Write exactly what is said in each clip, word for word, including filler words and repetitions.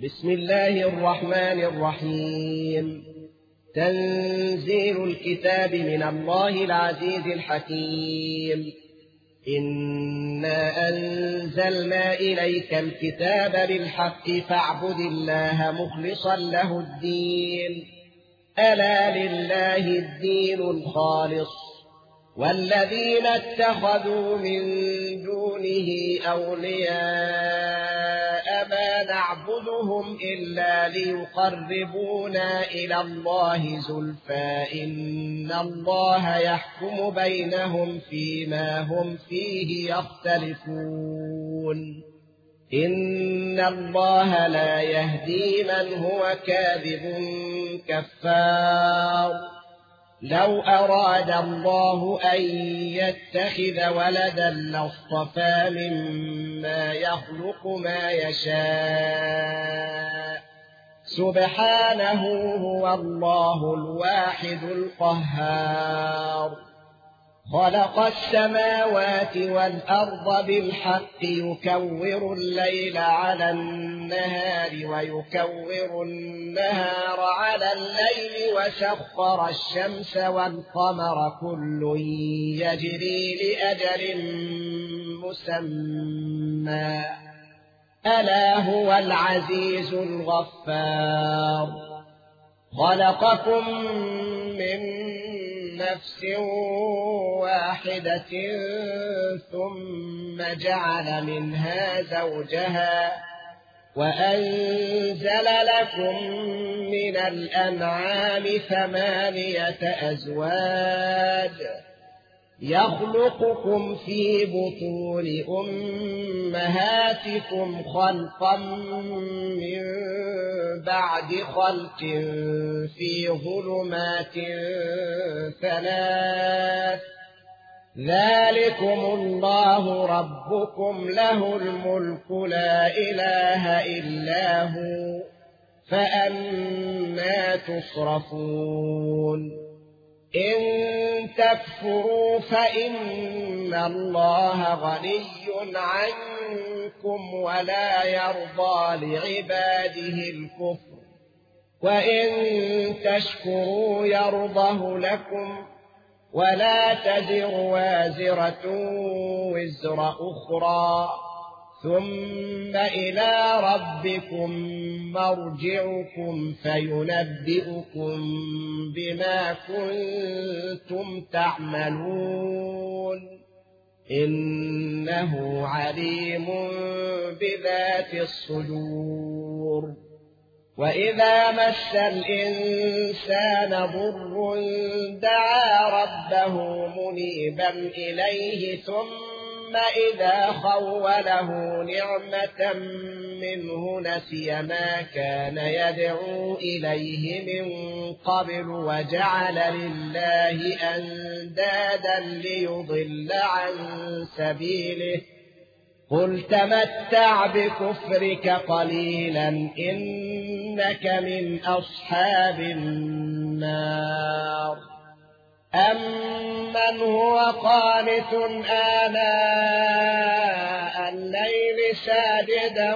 بسم الله الرحمن الرحيم. تنزيل الكتاب من الله العزيز الحكيم. إنا أنزلنا إليك الكتاب بالحق فاعبد الله مخلصا له الدين، ألا لله الدين الخالص، والذين اتخذوا من دونه أولياء ما نعبدهم إلا ليقربونا إلى الله زلفى إن الله يحكم بينهم فيما هم فيه يختلفون. إن الله لا يهدي من هو كاذب كفار. لو أراد الله أن يتخذ ولدا لاصطفى مما يخلق ما يشاء، سبحانه هو الله الواحد القهار. خلق السماوات والأرض بالحق يكور الليل على النهار ويكور النهار على الليل، وسخر الشمس والقمر كل يجري لأجل مسمى، ألا هو العزيز الغفار. خلقكم من نفس واحدة ثم جعل منها زوجها وأنزل لكم من الأنعام ثمانية أزواج يخلقكم في بطون أمهاتكم خلقا من بعد خلق في ظلمات ثلاث، ذلكم الله ربكم له الملك لا إله إلا هو، فأنى تصرفون. إن تكفروا فإن الله غني عنكم ولا يرضى لعباده الكفر، وإن تشكروا يرضه لكم، ولا تزر وازرة وزر أخرى، ثم إلى ربكم مرجعكم فينبئكم بما كنتم تعملون، إنه عليم بذات الصدور. وإذا مس الإنسان ضر دعا ربه منيبا إليه، ثم إذا خوله نعمة منه نسي ما كان يدعو إليه من قبل وجعل لله أندادا ليضل عن سبيله. قل تمتع بكفرك قليلا إنك من أصحاب النار. أمن هو قانت آناء الليل ساجدا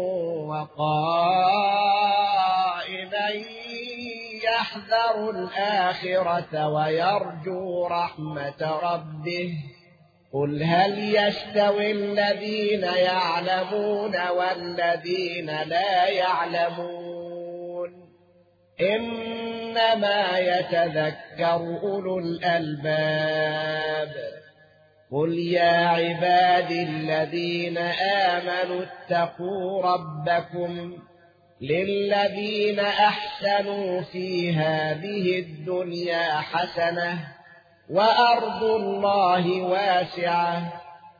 وقائما يحذر الآخرة ويرجو رحمة ربه، قل هل يستوي الذين يعلمون والذين لا يعلمون؟ إنما يتذكر أولو الألباب. قل يا عبادي الذين آمنوا اتقوا ربكم للذين أحسنوا في هذه الدنيا حسنة وأرض الله واسعة،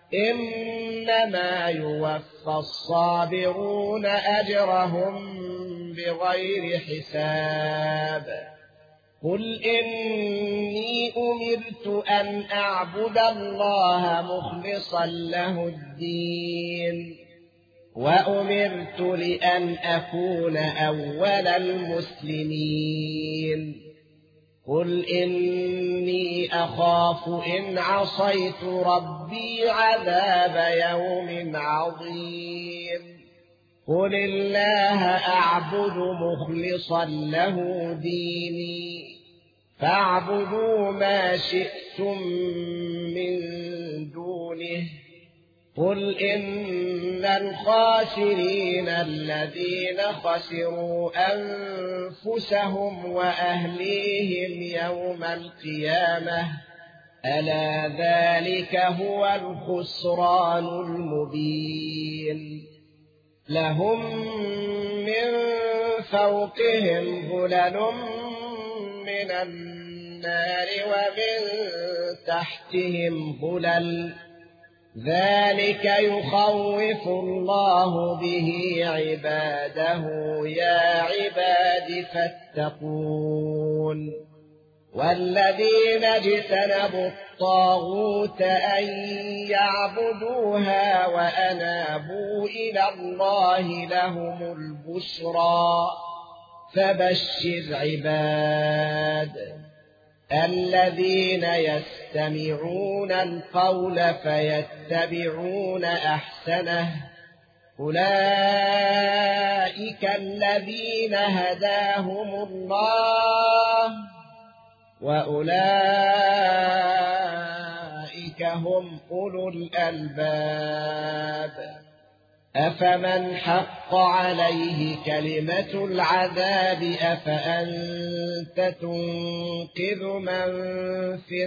إنما يوفى الصابرون أجرهم بغير حساب. قل إني أمرت أن أعبد الله مخلصا له الدين، وأمرت لأن أكون أول المسلمين. قل إني أخاف إن عصيت ربي عذاب يوم عظيم. قل الله أعبد مخلصا له ديني فاعبدوا ما شئتم من دونه قل إن الخاسرين الذين خسروا أنفسهم وأهليهم يوم القيامة ألا ذلك هو الخسران المبين لهم من فوقهم ظلل من النار ومن تحتهم ظلل ذلك يخوف الله به عباده يا عباد فاتقون والذين اجتنبوا الطاغوت أن يعبدوها وأنابوا إلى الله لهم البشرى فبشر عباد الذين يستمعون القول فيتبعون أحسنه أولئك الذين هداهم الله وأولئك هم أولو الألباب أفمن حق عليه كلمة العذاب أفأنت تنقذ من في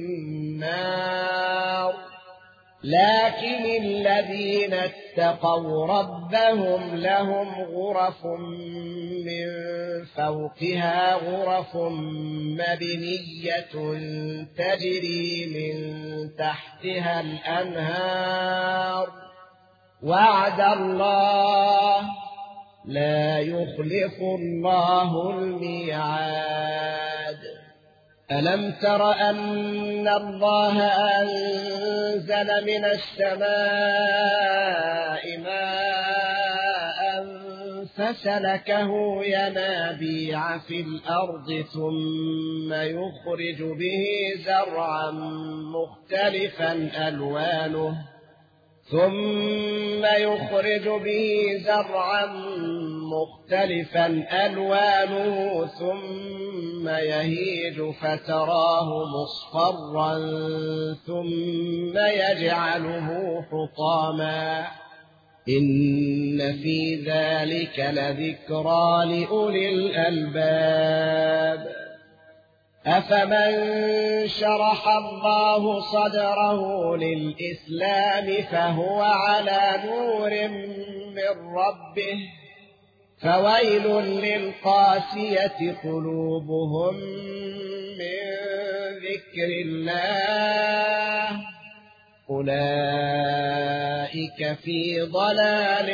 النار لكن الذين اتقوا ربهم لهم غرف من فوقها غرف مبنية تجري من تحتها الأنهار وعد الله لا يخلف الله الميعاد ألم تر أن الله أنزل من السماء ماء فسلكه ينابيع في الأرض ثم يخرج به زرعا مختلفا ألوانه ثم يخرج به زرعا مختلفا ألوانه ثم يهيج فتراه مصفرا ثم يجعله حطاما إن في ذلك لذكرى لأولي الألباب أفمن شرح الله صدره للإسلام فهو على نور من ربه فويل للقاسية قلوبهم من ذكر الله أولئك في ضلال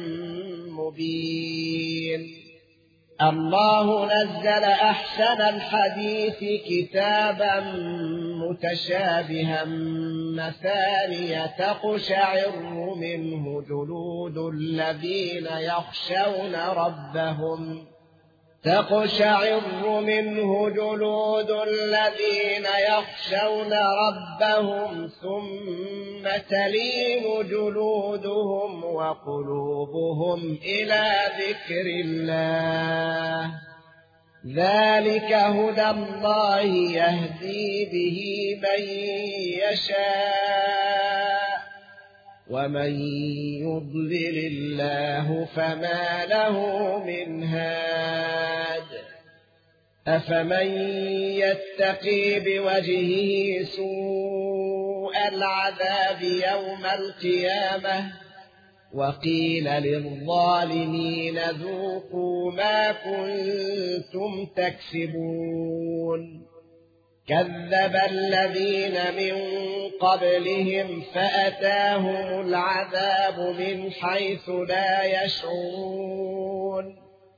مبين الله نزل أحسن الحديث كتابا متشابها مثانية تقشعر منه جلود الذين يخشون ربهم تقشعر منه جلود الذين يخشون ربهم ثم تلين جلودهم وقلوبهم إلى ذكر الله ذلك هدى الله يهدي به من يشاء ومن يضلل الله فما له من هاد أفمن يتقي بوجهه سوء العذاب يوم القيامة وقيل للظالمين ذوقوا ما كنتم تكسبون كذب الذين من قبلهم فأتاهم العذاب من حيث لا يشعرون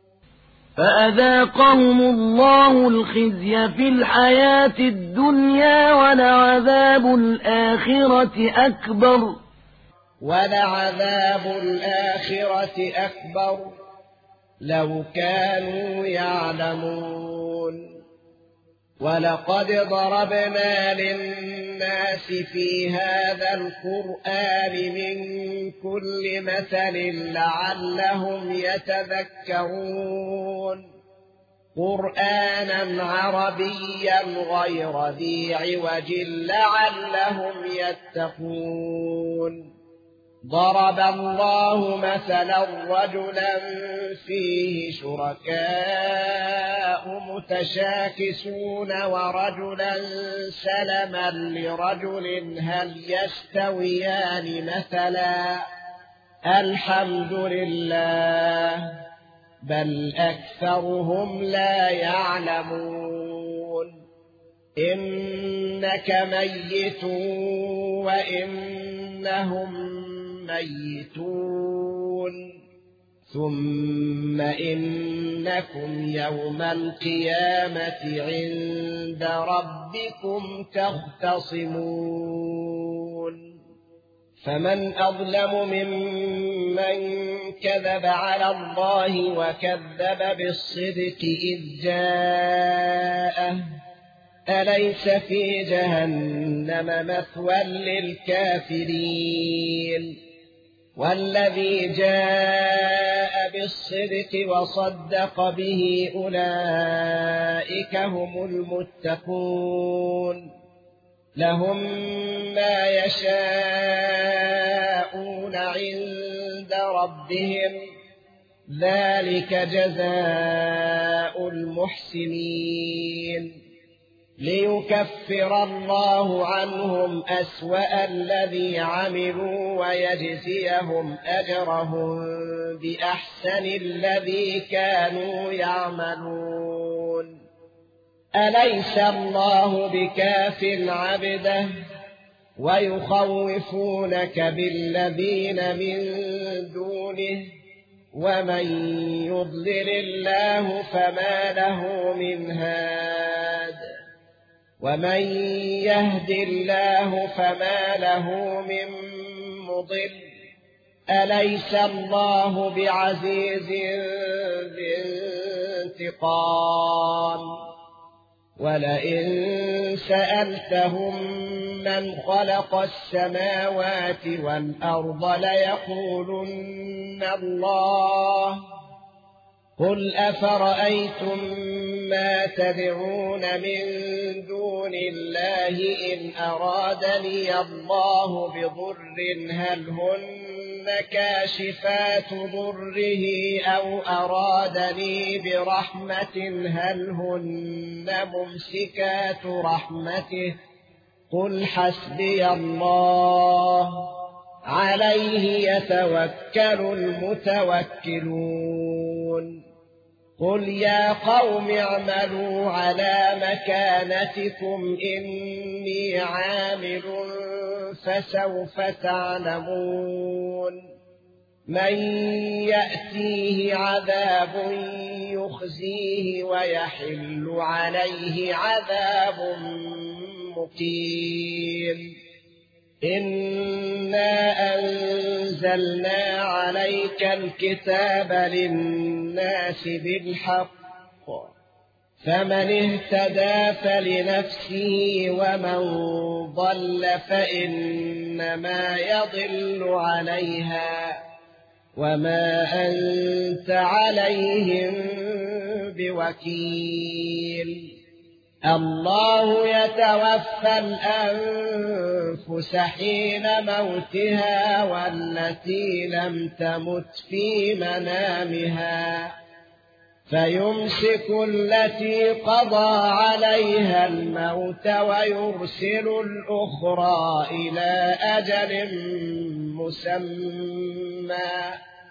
فأذاقهم الله الخزي في الحياة الدنيا ولعذاب الآخرة أكبر ولعذاب الآخرة أكبر لو كانوا يعلمون ولقد ضربنا للناس في هذا القرآن من كل مثل لعلهم يتذكرون قرآنا عربيا غير ذي عوج لعلهم يتقون ضرب الله مثلا رجلا فيه شركاء متشاكسون ورجلا سلما لرجل هل يستويان مثلا الحمد لله بل أكثرهم لا يعلمون إنك ميت وإنهم ميتون ثم إنكم يوم القيامة عند ربكم تختصمون فمن أظلم ممن كذب على الله وكذب بالصدق إذ جاءه أليس في جهنم مثوى للكافرين والذي جاء بالصدق وصدق به أولئك هم المتقون لهم ما يشاءون عند ربهم ذلك جزاء المحسنين ليكفر الله عنهم أسوأ الذي عملوا ويجزيهم أجرهم بأحسن الذي كانوا يعملون أليس الله بكاف عبده ويخوفونك بالذين من دونه ومن يضلل الله فما له من هاد ومن يهد الله فما له من مضل أليس الله بعزيز ذي انتقام ولئن سألتهم من خلق السماوات والأرض ليقولن الله قل أفرأيتم ما تدعون من دون الله إن أرادني الله بضر هل هن كاشفات ضره أو أرادني برحمة هل هن ممسكات رحمته قل حسبي الله عليه يتوكل المتوكلون قل يا قوم اعملوا على مكانتكم إني عامل فسوف تعلمون من يأتيه عذاب يخزيه ويحل عليه عذاب مقيم إنا أنزلنا عليك الكتاب للناس بالحق فمن اهتدى فلنفسه ومن ضل فإنما يضل عليها وما أنت عليهم بوكيل الله يتوفى الأنفس حين موتها والتي لم تمت في منامها فيمسك التي قضى عليها الموت ويرسل الأخرى إلى أجل مسمى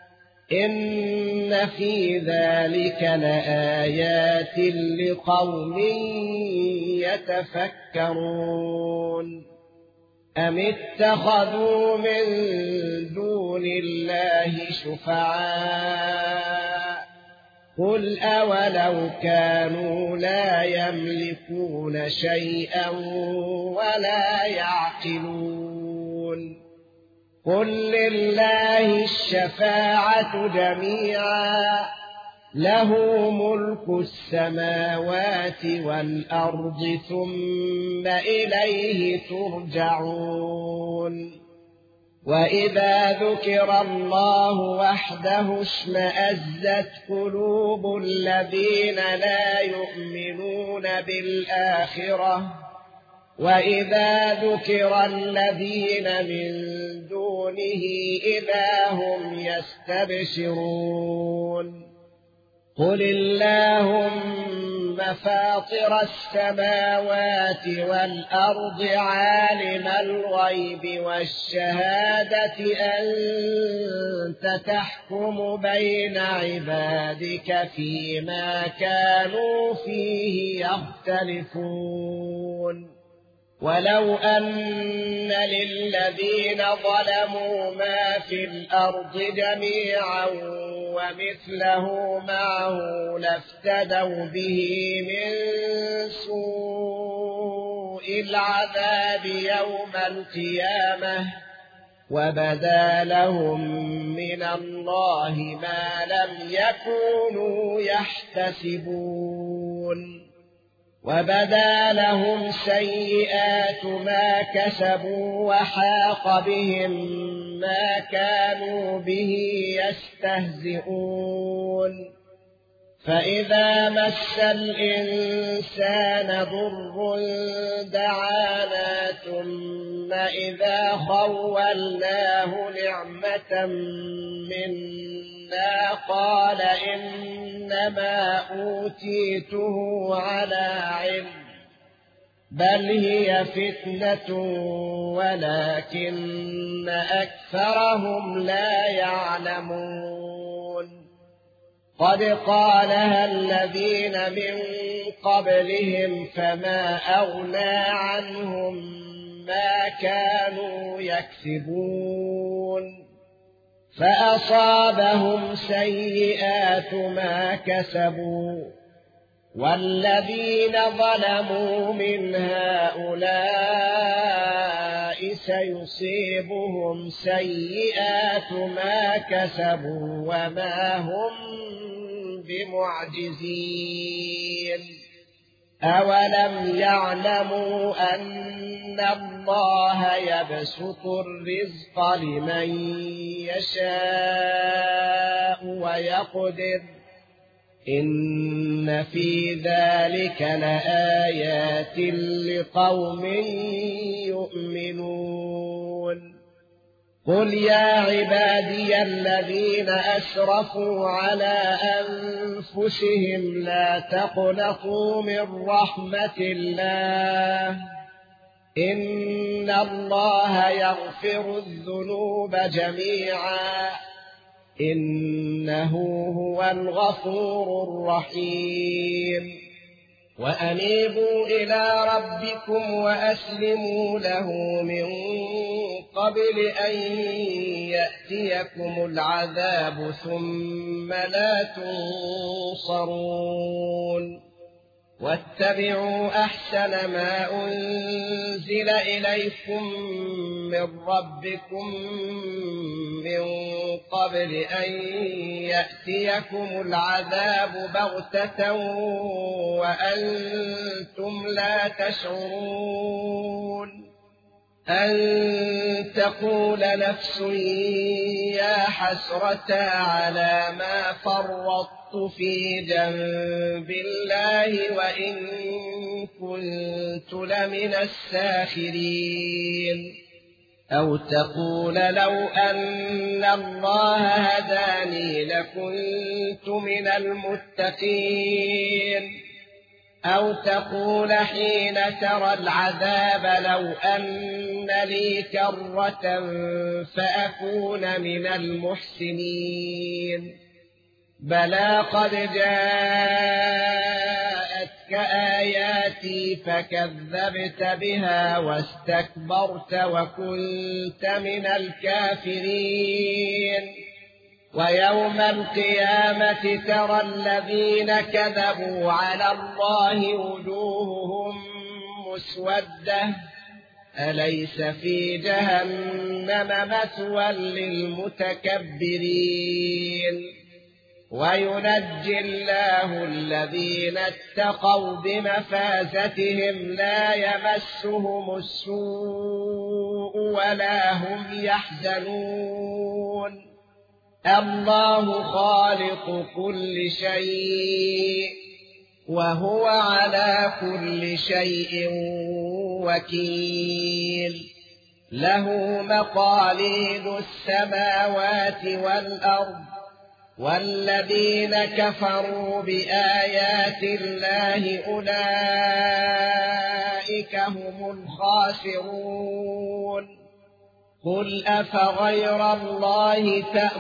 إن في ذلك لآيات لقوم يتفكرون أم اتخذوا من دون الله شفعاء قل أولو كانوا لا يملكون شيئا ولا يعقلون قل لله الشفاعة جميعا له ملك السماوات والأرض ثم إليه ترجعون وإذا ذكر الله وحده اشمأزت قلوب الذين لا يؤمنون بالآخرة وإذا ذكر الذين من دونه إذا هم يستبشرون قل اللهم فاطر السماوات والأرض عالم الغيب والشهادة أنت تحكم بين عبادك فيما كانوا فيه يختلفون ولو أن للذين ظلموا ما في الأرض جميعا ومثله معه لافتدوا به من سوء العذاب يوم القيامة وبدا لهم من الله ما لم يكونوا يحتسبون وبدا لهم سيئات ما كسبوا وحاق بهم ما كانوا به يستهزئون فإذا مس الإنسان ضر دعانا ثم إذا خولناه نعمة منا قال إنما أوتيته على علم بل هي فتنة ولكن أكثرهم لا يعلمون قد قالها الذين من قبلهم فما أغنى عنهم ما كانوا يكسبون فأصابهم سيئات ما كسبوا والذين ظلموا من هؤلاء سيصيبهم سيئات ما كسبوا وما هم بمعجزين أولم يعلموا أن الله يبسط الرزق لمن يشاء ويقدر إن في ذلك لآيات لقوم يؤمنون قل يا عبادي الذين أسرفوا على أنفسهم لا تقنطوا من رحمة الله إن الله يغفر الذنوب جميعا إنه هو الغفور الرحيم وأنيبوا إلى ربكم وأسلموا له من قبل أن يأتيكم العذاب ثم لا تنصرون واتبعوا أحسن ما أنزل إليكم من ربكم من قبل أن يأتيكم العذاب بغتة وأنتم لا تشعرون أن تقول نفس يا حسرة على ما فرطت في جنب الله وإن كنت لمن الساخرين أو تقول لو أن الله هداني لكنت من المتقين أو تقول حين ترى العذاب لو أن لي كرة فأكون من المحسنين بلى قد جاءتك آياتي فكذبت بها واستكبرت وكنت من الكافرين ويوم القيامة ترى الذين كذبوا على الله وجوههم مسودة أليس في جهنم مثوى للمتكبرين وينجي الله الذين اتقوا بمفازتهم لا يمسهم السوء ولا هم يحزنون الله خالق كل شيء وهو على كل شيء وكيل له مقاليد السماوات والأرض والذين كفروا بآيات الله أولئك هم الخاسرون قل أفغير الله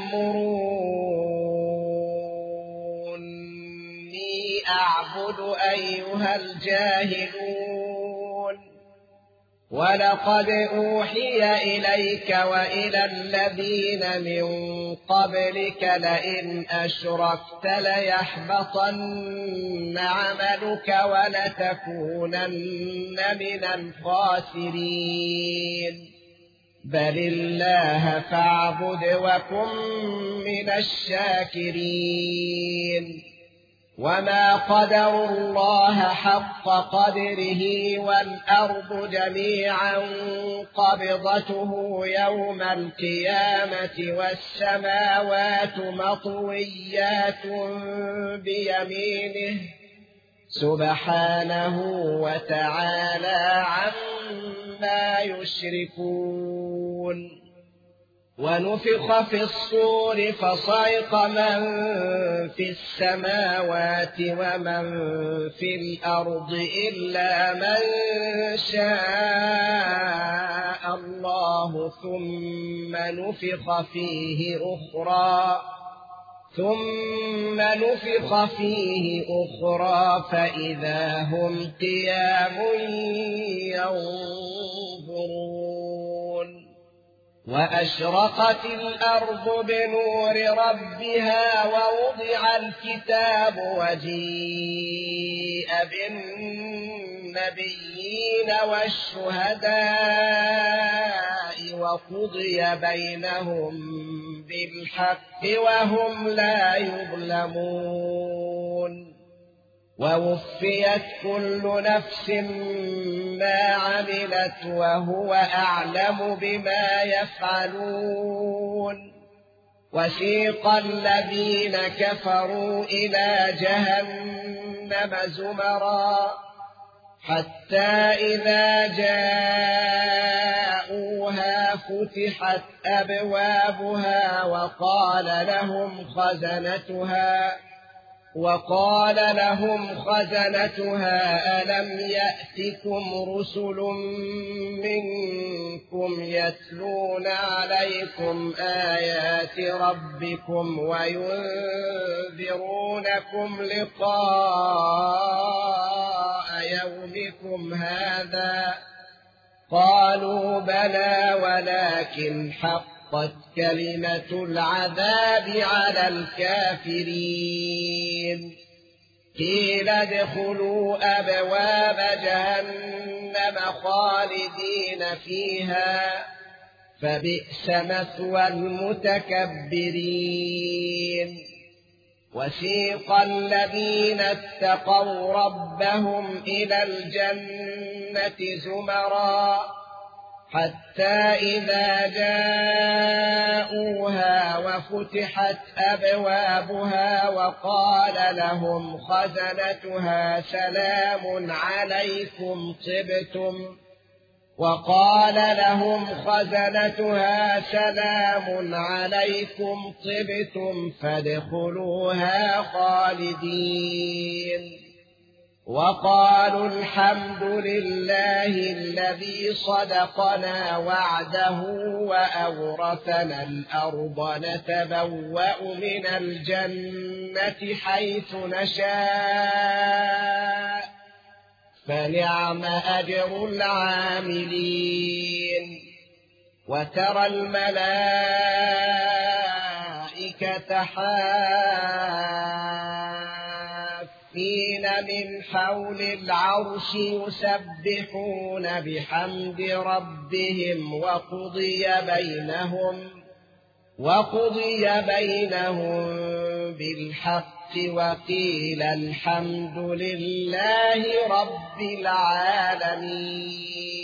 تأمروني أعبد أيها الجاهلون ولقد أوحي إليك وإلى الذين من قبلك لئن أشركت ليحبطن عملك ولتكونن من الخاسرين بل الله فاعبد وكن من الشاكرين وما قدروا الله حق قدره والأرض جميعا قبضته يوم القيامة والسماوات مطويات بيمينه سبحانه وتعالى عما يشركون ونفخ في الصور فصعق من في السماوات ومن في الأرض إلا من شاء الله ثم نفخ فيه أخرى ثم نفخ فيه أخرى فإذا هم قيام ينظرون وأشرقت الأرض بنور ربها ووضع الكتاب وجيء بالنبيين والشهداء وقضي بينهم بالحق وهم لا يظلمون ووفيت كل نفس ما عملت وهو أعلم بما يفعلون وسيق الذين كفروا إلى جهنم زمرا حتى إذا جاءوها فتحت أبوابها وقال لهم خزنتها وقال لهم خزنتها ألم يأتكم رسل منكم يتلون عليكم آيات ربكم وينذرونكم لقاء يومكم هذا قالوا بلى ولكن حق حقت كلمة العذاب على الكافرين قيل ادخلوا أبواب جهنم خالدين فيها فبئس مثوى المتكبرين وسيق الذين اتقوا ربهم إلى الجنة زمرا حتى إذا جاءوها وفتحت أبوابها وقال لهم خزنتها سلام عليكم طبتم وقال لهم خزنتها سلام عليكم طبتم فادخلوها خالدين وقالوا الحمد لله الذي صدقنا وعده وأورثنا الأرض نتبوأ من الجنة حيث نشاء فنعم أجر العاملين وترى الملائكة حافين من حول العرش يسبحون بحمد ربهم وقضي بينهم وقضي بينهم بالحق وقيل الحمد لله رب العالمين.